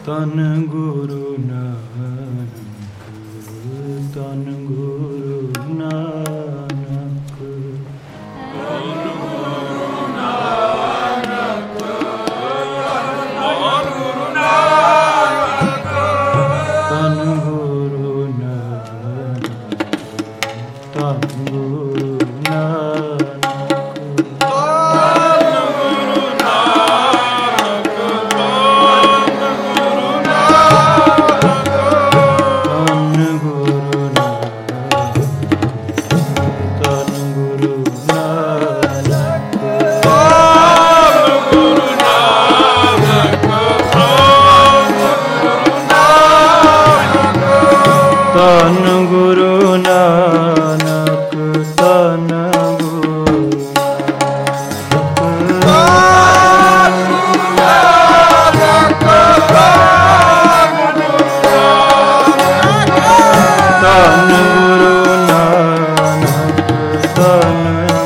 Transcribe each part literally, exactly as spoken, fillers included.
ਤਨ ਗੁਰੂ ਨਾਨਕ, ਤਨ ਗੁਰੂ ਨਾਨਕ, ਤਨ ਗੁਰੂ ਨਾਨਕ, ਤਨ ਗੁਰੂ ਨਾਨਕ, ਤਨ ਗੁਰੂ ਨਾਨਕ, ਤਨ ਗੁਰੂ ਨਾਨਕ, ਧੰਨ ਗੁਰੂ ਨਾਨਕ, ਧੰਨ ਗੁਰੂ ਨਾਨਕ, ਧੰਨ ਗੁਰੂ ਨਾਨਕ, ਧੰਨ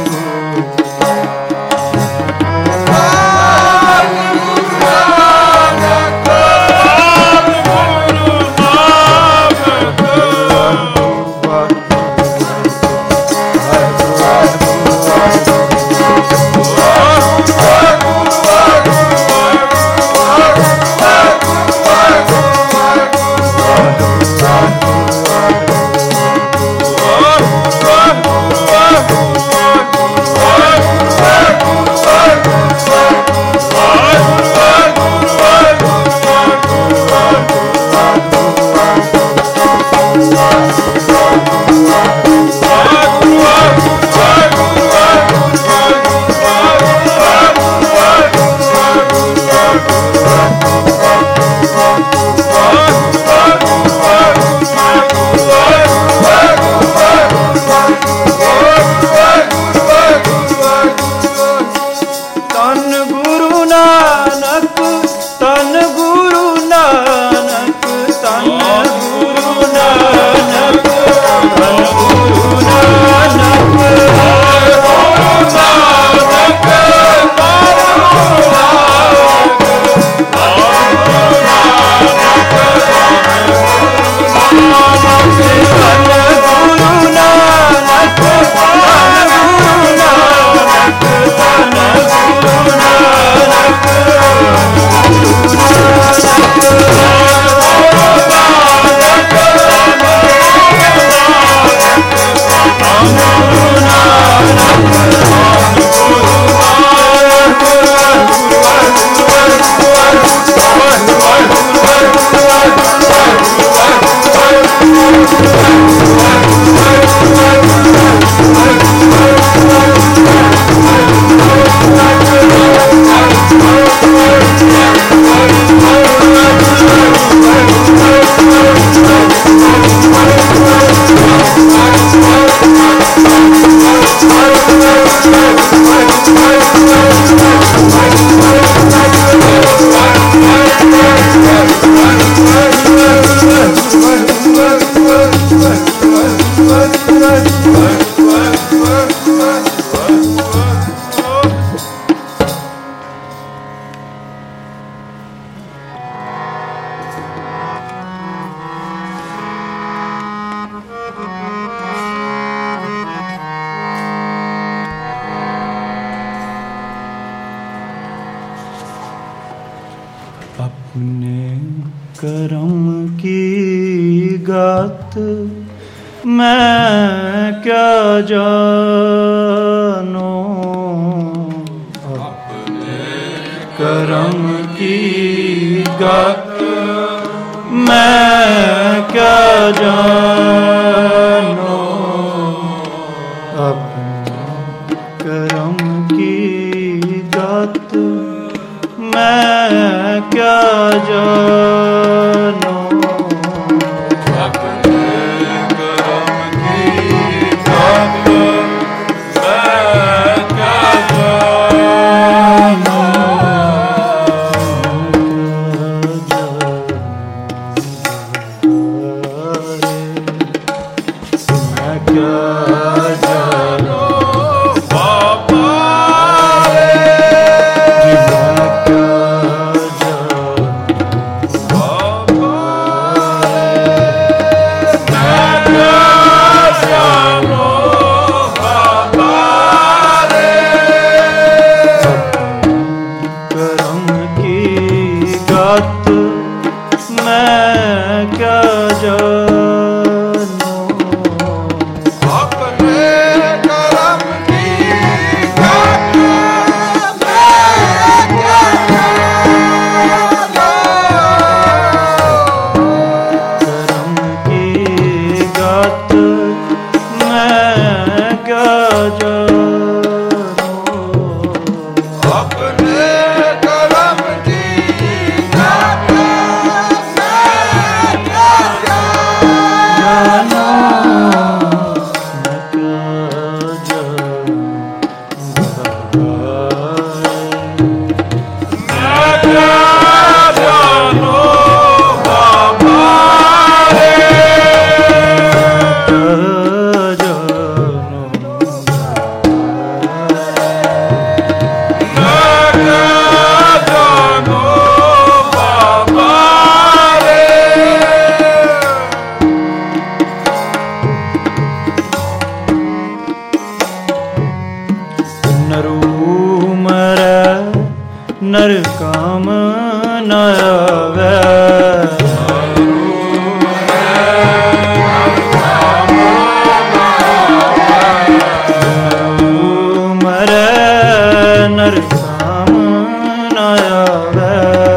ਕਰਮ ਕੀ ਗਤ ਮੈਂ ਕਿਆ ਜਾਨੋ, ਆਪਣੇ ਕਰਮ ਕੀ ਗਤ ਮੈਂ ਕਿਆ ਜਾਨੋ, ਆਪਣੇ ਕਰਮ ਕੀ ਗਤ ਮੈਂ ਕਿਆ ਜਾਨੋ, ਆਪਣੇ ਕਰਮ ਕੀ ਗਤ ਮੈਂ ਕਿਆ ਜਾਨੋ, ਮੈਂ ਕਿਆ ਜਾਨੋ ਬਾਬਾ ਰੇ, ਮੈਂ ਕਿਆ ਜਾਨੋ गत मैं क्या जानूं। अपने करम की गत मैं क्या जानूं। करम की गत मैं क्या जानूं। अपने करम की गत मैं क्या जानूं। मैं क्या जानूं। बाबा रे। नर काम न आवे। मरे नर काम न आवे।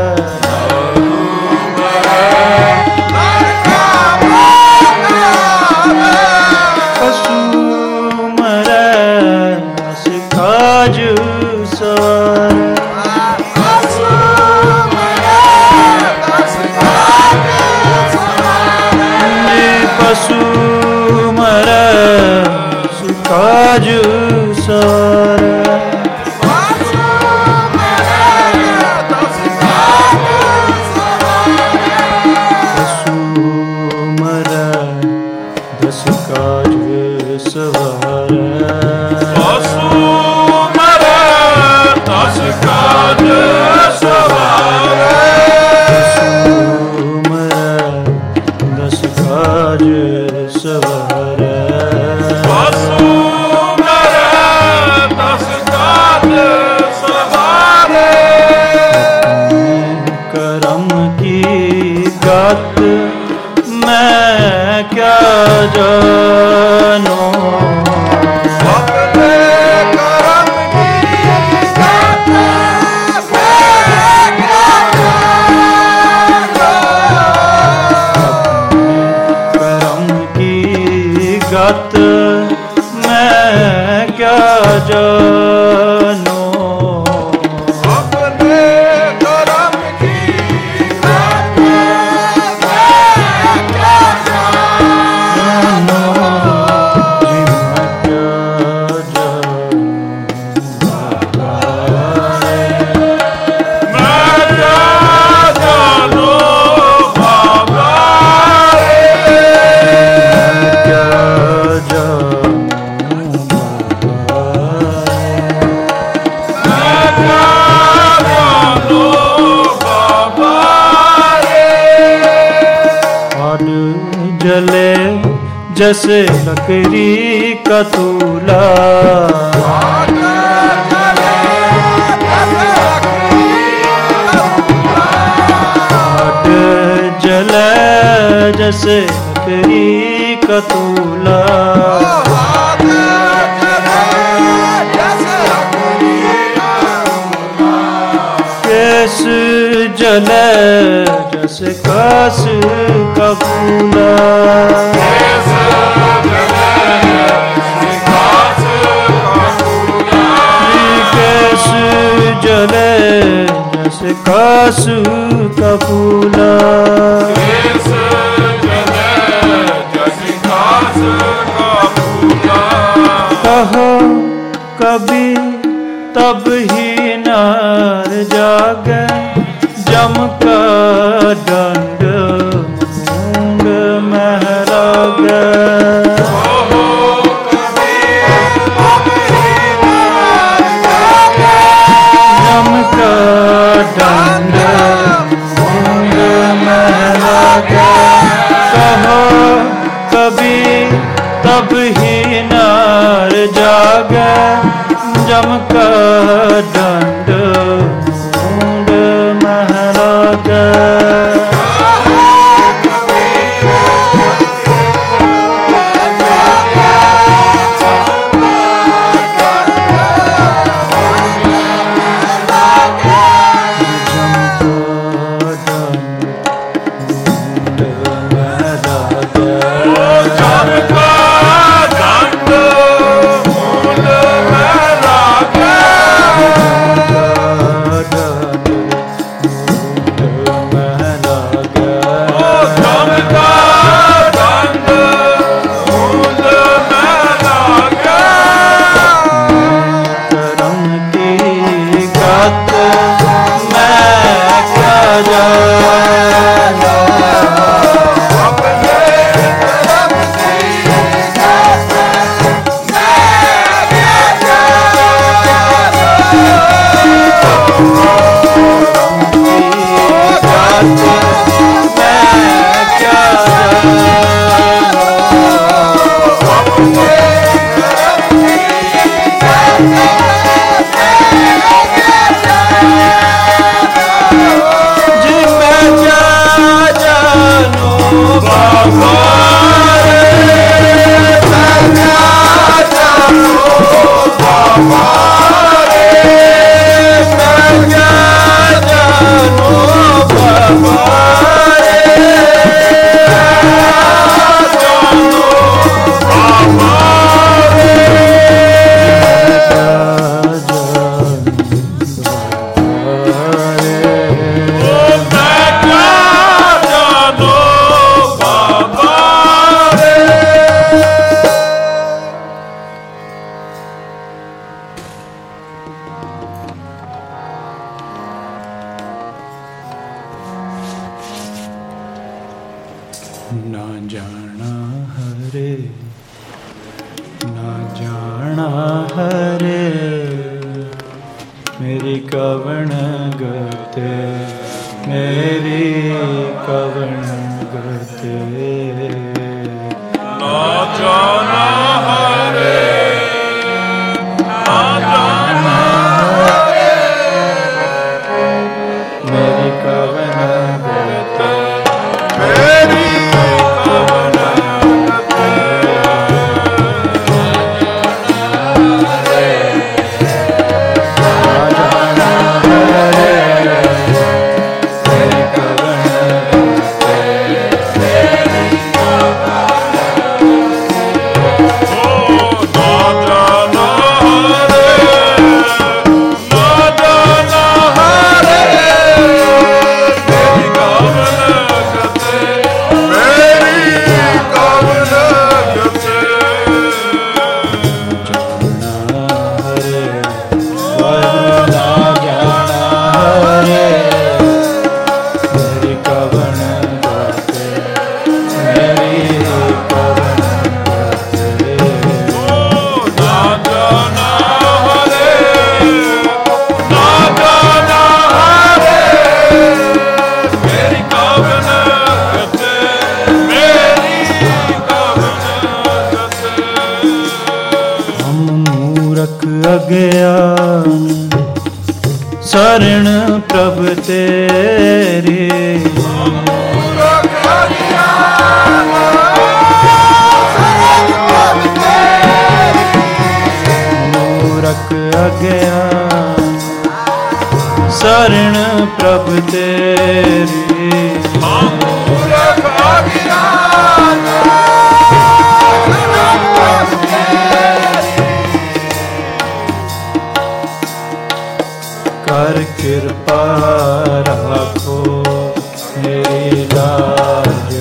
पशु मरे सिखाज सवार। पशु मरे सुखाज सवार। पशु मरे दस काज सवार। पशु मरे दस काज सवार। पशु मरे दस काज सवार। पशु मरे दस काज सवार। करम की गत मैं क्या जानूं। अपने करम की गत मैं क्या जानूं। करम की गत मैं क्या जानूं। अपने करम की गत मैं क्या जानूं। जी मैं क्या जानूं। मैं क्या जानूं बाबा रे। मैं क्या जानूं। मैं क्या जानूं बाबा रे। आग जले जैसे लकड़ी का तूला। आग जले जैसे लकड़ी का तूला। आग जले जैसे लकड़ी का तूला। आग जले जैसे लकड़ी का तूला। केस जले जैसे कास का फूला। केस जले जैसे कास का फूला। केस जले जैसे कास का फूला। केस जले जैसे कास का फूला। कहो कभी तब ही नार जागे जम का दंड मूंग महरागे। जम का दंड मूंग महरागे। कहो कभी तब ही नार जागे जम का दंड मूंग महरागे। लागे ना जाना हरे ना जाना हरे मेरी कवण गते मेरी कवण गते ना जाना हरे ना जाना हरे मेरी कवण गते मेरी अज्ञान शरण प्रभ तेरी मूरख अज्ञान शरण प्रभ तेरी कर कृपा राखो मेरी लाज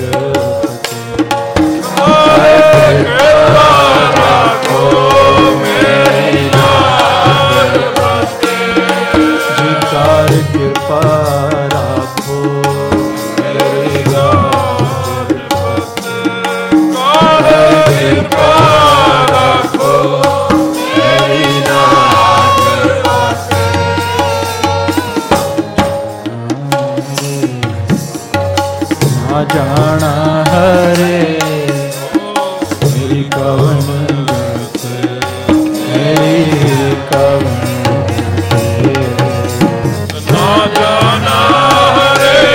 कर कृपा राखो मेरी लाज जी कर कृपा राखो मेरी लाज कर कृपा राखो मेरी लाज ना जाना हरे मेरी कवन गते मेरी कवन गते ना जाना हरे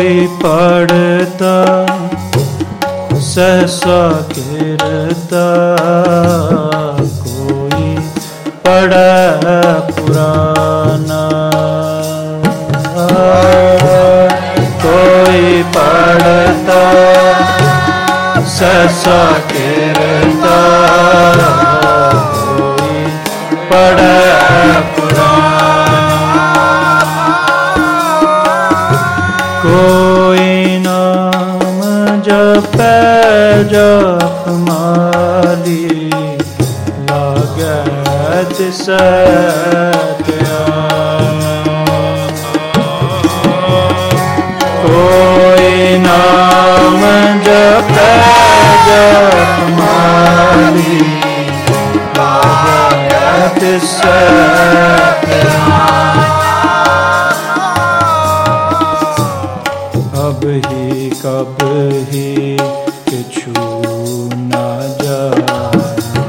कोई पढ़ता सहसा गिरता, कोई पढ़े पुराना, कोई पढ़ता सहसा गिरता, कोई पढ़े पुराना, कोई नाम जपे जप माली, लागे तिसे कोई नाम जपे जप माली, लागे तिसे अब ही कब ही किछु न जाना,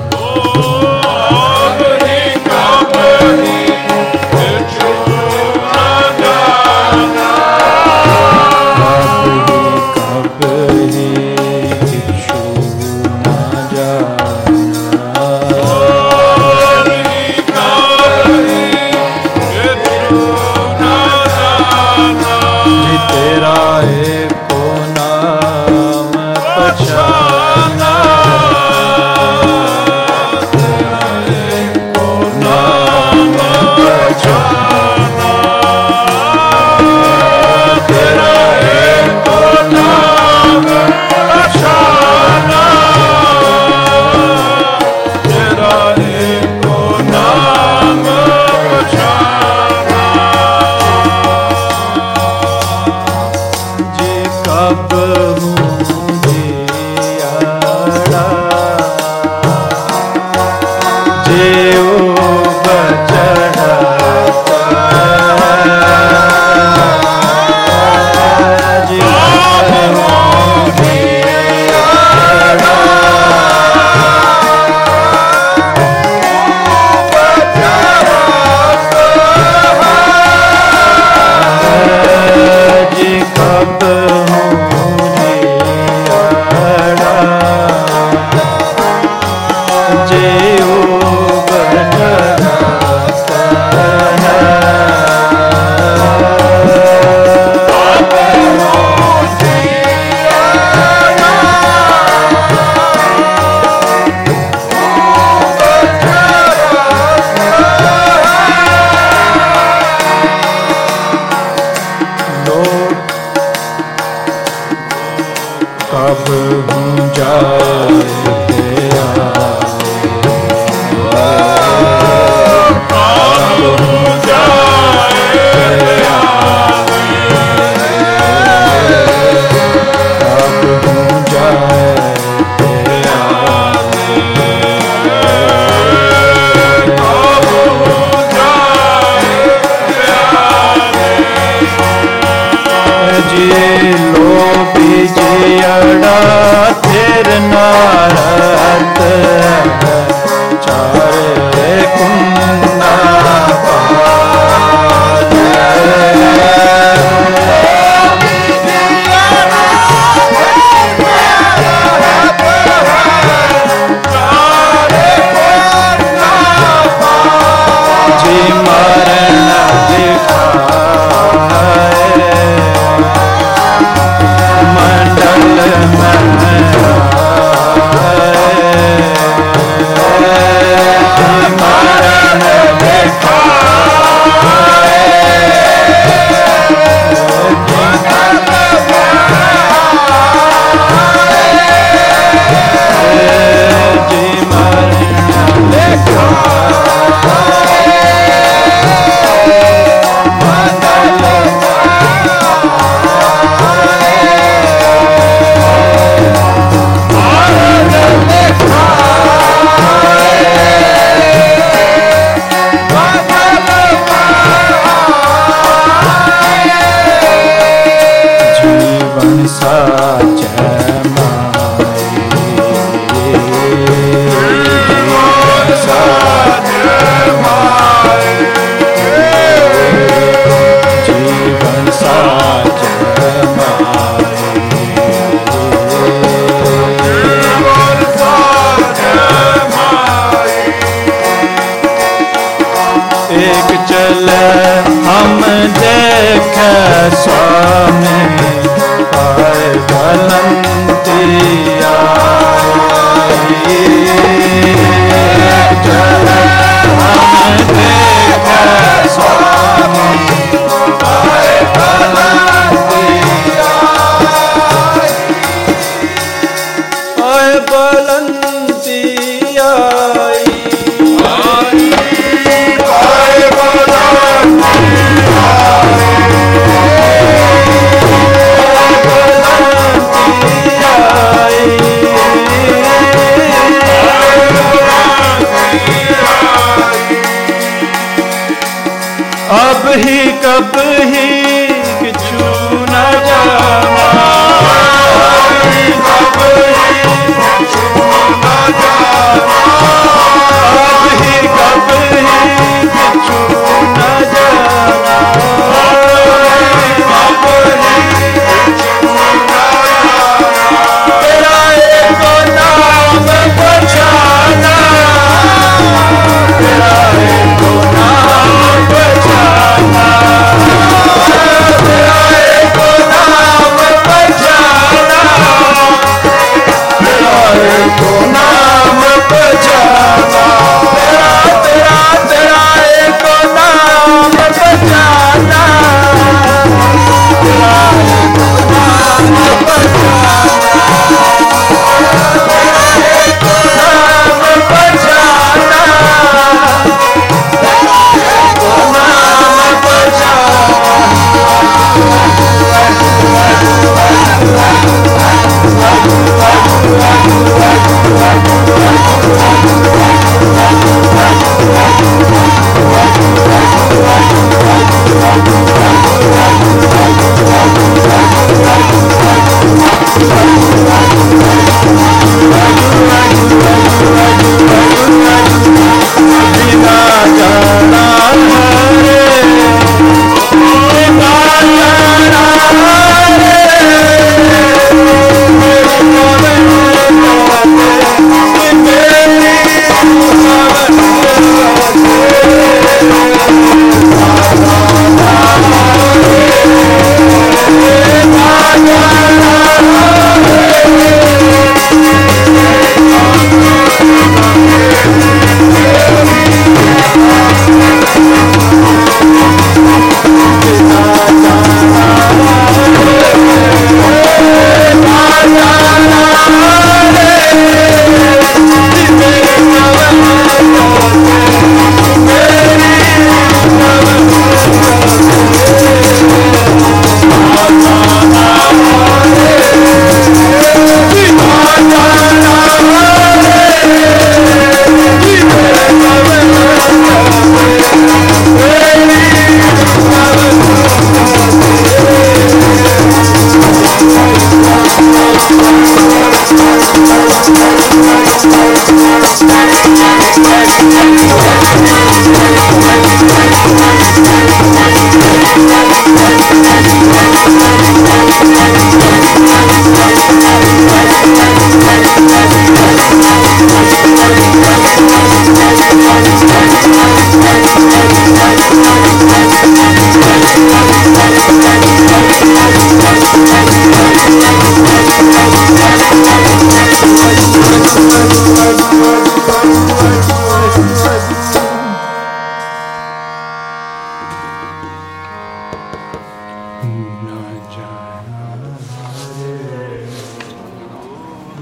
अब ही कब ही किछु न जाना, अब ही कब ही किछु न जाना, अब ही कब ही किछु न जाना, जी तेरा एको नाम पहचाना, तेरा एको नाम पहचाना, तेरा एको नाम पहचाना, तेरा एको नाम पहचाना, जी कब हूँ जियाड़ा, जीव बचड़ता, जी कब हूँ जियाड़ा, जी कब हूँ जियाड़ा, जीव बचड़ता है। लोग कब हूँ जाए जियड़ा थिर नारत चारे कुन्ना जी मरण दिखाए मंडल में मरण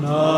नाम